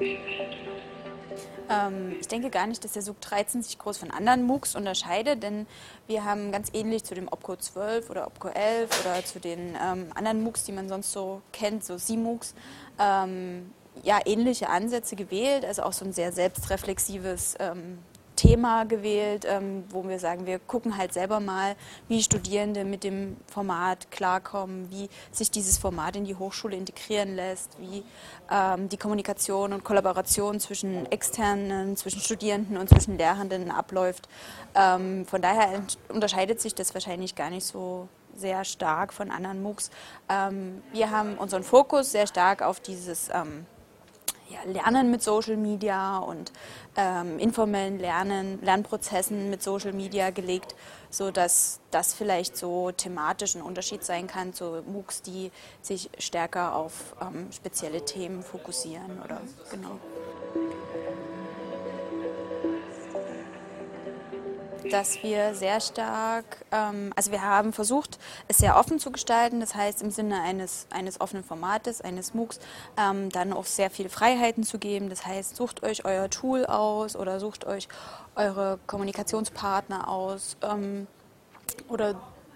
Ich denke gar nicht, dass der SUG 13 sich groß von anderen MOOCs unterscheidet, denn wir haben ganz ähnlich zu dem OPCO 12 oder OPCO 11 oder zu den anderen MOOCs, die man sonst so kennt, so CMOOCs, ja, ähnliche Ansätze gewählt, also auch so ein sehr selbstreflexives Thema gewählt, wo wir sagen, wir gucken halt selber mal, wie Studierende mit dem Format klarkommen, wie sich dieses Format in die Hochschule integrieren lässt, wie die Kommunikation und Kollaboration zwischen Externen, zwischen Studierenden und zwischen Lehrenden abläuft. Von daher unterscheidet sich das wahrscheinlich gar nicht so sehr stark von anderen MOOCs. Wir haben unseren Fokus sehr stark auf dieses ja, Lernen mit Social Media und informellen Lernprozessen mit Social Media gelegt, sodass das vielleicht so thematisch ein Unterschied sein kann zu MOOCs, die sich stärker auf spezielle Themen fokussieren oder genau. Dass wir sehr stark, also wir haben versucht, es sehr offen zu gestalten, das heißt im Sinne eines offenen Formates, eines MOOCs, dann auch sehr viele Freiheiten zu geben. Das heißt, sucht euch euer Tool aus oder sucht euch eure Kommunikationspartner aus oder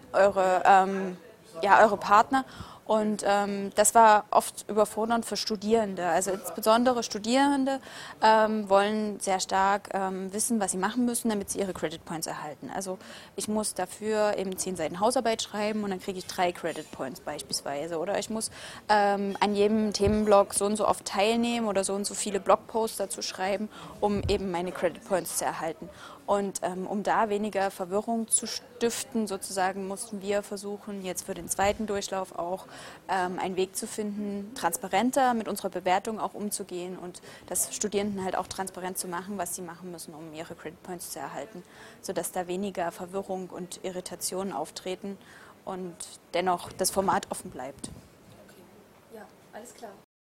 eure Partner. Und das war oft überfordernd für Studierende. Also insbesondere Studierende wollen sehr stark wissen, was sie machen müssen, damit sie ihre Credit Points erhalten. Also ich muss dafür eben 10 Seiten Hausarbeit schreiben und dann kriege ich 3 Credit Points beispielsweise. Oder ich muss an jedem Themenblock so und so oft teilnehmen oder so und so viele Blogposts dazu schreiben, um eben meine Credit Points zu erhalten. Und um da weniger Verwirrung zu stiften, sozusagen, mussten wir versuchen, jetzt für den zweiten Durchlauf auch einen Weg zu finden, transparenter mit unserer Bewertung auch umzugehen und das Studierenden halt auch transparent zu machen, was sie machen müssen, um ihre Credit Points zu erhalten, sodass da weniger Verwirrung und Irritationen auftreten und dennoch das Format offen bleibt. Okay. Ja, alles klar.